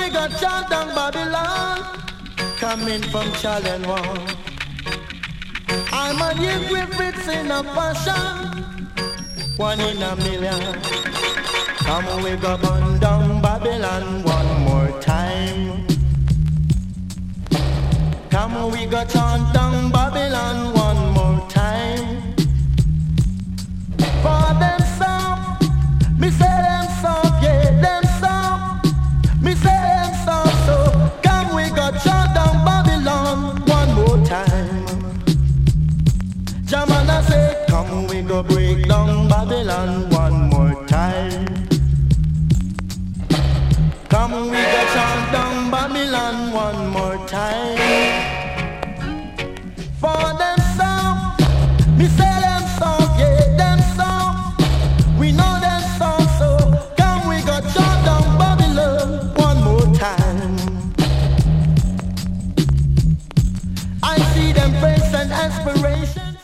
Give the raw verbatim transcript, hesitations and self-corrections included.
we got shot down Babylon, coming from Challenge One. I'm a new Griffiths in a fashion, one in a million. Come we go burn down Babylon one more time. Come we go chant down Babylon one more time. For them soft, me say them soft, yeah, them soft. Me say them soft, so come we go chant down Babylon one more time. Jamana say, come we go break down Babylon one more time. Come we go chant down Babylon one more time. For them soft, me say them soft, yeah, them soft. We know them soft, so come we go chant down Babylon one more time. I see them face and aspiration.